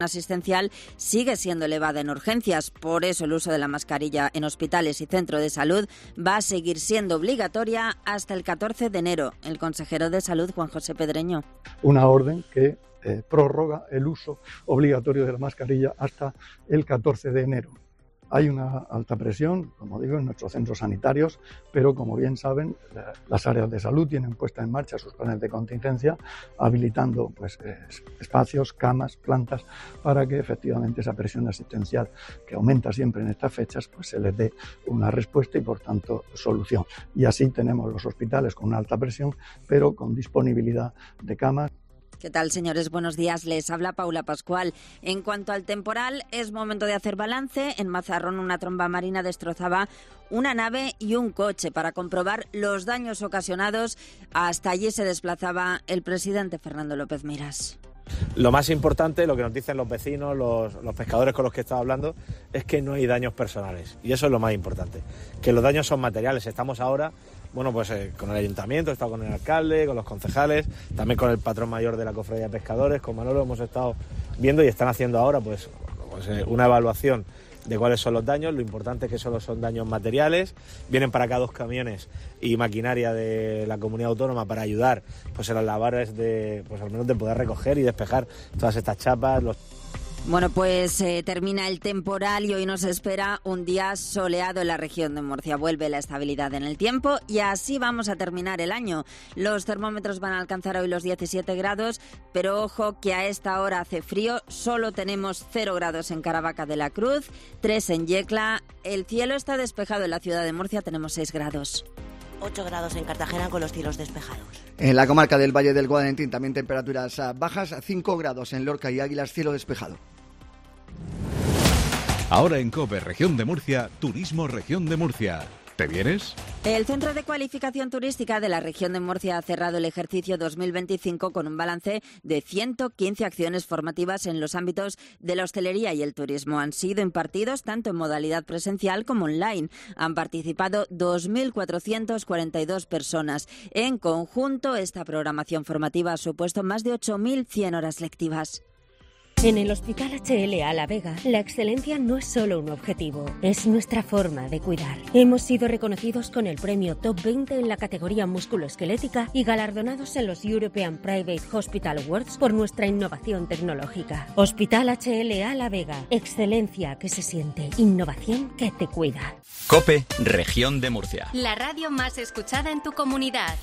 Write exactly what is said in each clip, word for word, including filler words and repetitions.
asistencial sigue siendo elevada en urgencias. Por eso el uso de la mascarilla en hospitales y centros de salud va a seguir siendo obligatoria hasta el catorce de enero. El consejero de Salud, Juan José Pedreño. Una orden que eh, prorroga el uso obligatorio de la mascarilla hasta el catorce de enero. Hay una alta presión, como digo, en nuestros centros sanitarios, pero como bien saben, las áreas de salud tienen puesta en marcha sus planes de contingencia, habilitando pues, espacios, camas, plantas, para que efectivamente esa presión asistencial que aumenta siempre en estas fechas, pues se les dé una respuesta y por tanto solución. Y así tenemos los hospitales con una alta presión, pero con disponibilidad de camas. ¿Qué tal, señores? Buenos días. Les habla Paula Pascual. En cuanto al temporal, es momento de hacer balance. En Mazarrón, una tromba marina destrozaba una nave y un coche. Para comprobar los daños ocasionados, hasta allí se desplazaba el presidente Fernando López Miras. Lo más importante, lo que nos dicen los vecinos, los, los pescadores con los que he estado hablando, es que no hay daños personales. Y eso es lo más importante, que los daños son materiales. Estamos ahora, bueno, pues eh, con el ayuntamiento, he estado con el alcalde, con los concejales, también con el patrón mayor de la Cofradía de Pescadores, con Manolo hemos estado viendo y están haciendo ahora pues, pues eh, una evaluación de cuáles son los daños. Lo importante es que solo son daños materiales. Vienen para acá dos camiones y maquinaria de la comunidad autónoma para ayudar pues en las labores de, pues al menos de poder recoger y despejar todas estas chapas. Los... Bueno, pues eh, termina el temporal y hoy nos espera un día soleado en la región de Murcia. Vuelve la estabilidad en el tiempo y así vamos a terminar el año. Los termómetros van a alcanzar hoy los diecisiete grados, pero ojo que a esta hora hace frío. Solo tenemos cero grados en Caravaca de la Cruz, tres en Yecla. El cielo está despejado en la ciudad de Murcia, tenemos seis grados. ocho grados en Cartagena con los cielos despejados. En la comarca del Valle del Guadalentín también temperaturas bajas, cinco grados en Lorca y Águilas, cielo despejado. Ahora en COPE Región de Murcia, Turismo Región de Murcia. ¿Te vienes? El Centro de Cualificación Turística de la Región de Murcia ha cerrado el ejercicio dos mil veinticinco con un balance de ciento quince acciones formativas en los ámbitos de la hostelería y el turismo. Han sido impartidos tanto en modalidad presencial como online. Han participado dos mil cuatrocientas cuarenta y dos personas. En conjunto, esta programación formativa ha supuesto más de ocho mil cien horas lectivas. En el Hospital H L A La Vega, la excelencia no es solo un objetivo, es nuestra forma de cuidar. Hemos sido reconocidos con el premio Top veinte en la categoría musculoesquelética y galardonados en los European Private Hospital Awards por nuestra innovación tecnológica. Hospital H L A La Vega, excelencia que se siente, innovación que te cuida. COPE Región de Murcia. La radio más escuchada en tu comunidad.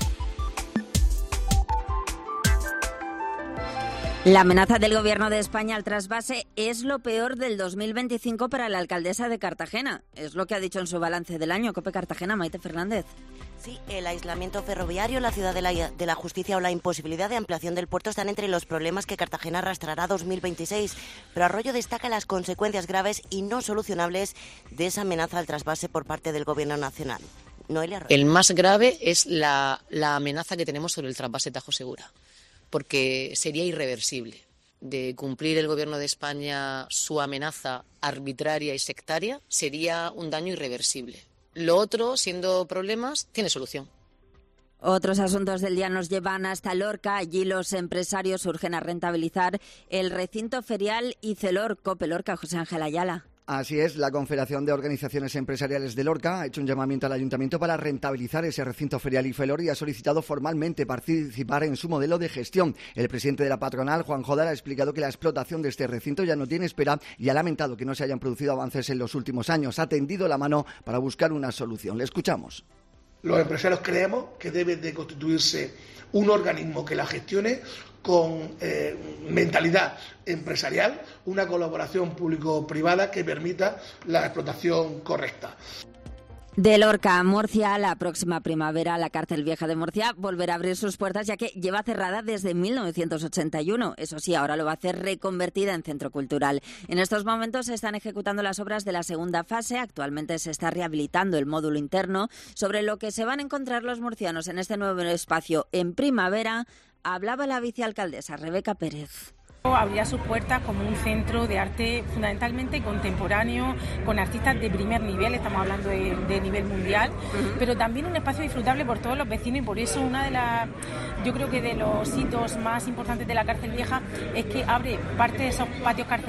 La amenaza del Gobierno de España al trasvase es lo peor del dos mil veinticinco para la alcaldesa de Cartagena. Es lo que ha dicho en su balance del año. COPE Cartagena, Maite Fernández. Sí, el aislamiento ferroviario, la ciudad de la, de la justicia o la imposibilidad de ampliación del puerto están entre los problemas que Cartagena arrastrará dos mil veintiséis. Pero Arroyo destaca las consecuencias graves y no solucionables de esa amenaza al trasvase por parte del Gobierno nacional. Noelia Arroyo. El más grave es la, la amenaza que tenemos sobre el trasvase Tajo Segura, porque sería irreversible. De cumplir el Gobierno de España su amenaza arbitraria y sectaria, sería un daño irreversible. Lo otro, siendo problemas, tiene solución. Otros asuntos del día nos llevan hasta Lorca. Allí los empresarios urgen a rentabilizar el recinto ferial Icelor. COPE Lorca, José Ángel Ayala. Así es, la Confederación de Organizaciones Empresariales de Lorca ha hecho un llamamiento al Ayuntamiento para rentabilizar ese recinto ferial Icelor y ha solicitado formalmente participar en su modelo de gestión. El presidente de la patronal, Juan Jodar, ha explicado que la explotación de este recinto ya no tiene espera y ha lamentado que no se hayan producido avances en los últimos años. Ha tendido la mano para buscar una solución. Le escuchamos. Los empresarios creemos que debe de constituirse un organismo que la gestione con eh, mentalidad empresarial, una colaboración público-privada que permita la explotación correcta. De Lorca a Murcia, la próxima primavera la cárcel vieja de Murcia volverá a abrir sus puertas, ya que lleva cerrada desde mil novecientos ochenta y uno. Eso sí, ahora lo va a hacer reconvertida en centro cultural. En estos momentos se están ejecutando las obras de la segunda fase. Actualmente se está rehabilitando el módulo interno. Sobre lo que se van a encontrar los murcianos en este nuevo espacio en primavera, hablaba la vicealcaldesa Rebeca Pérez. Abrirá sus puertas como un centro de arte fundamentalmente contemporáneo, con artistas de primer nivel, estamos hablando de, de nivel mundial, uh-huh. pero también un espacio disfrutable por todos los vecinos, y por eso una de las, yo creo que de los hitos más importantes de la cárcel vieja es que abre parte de esos patios carcelarios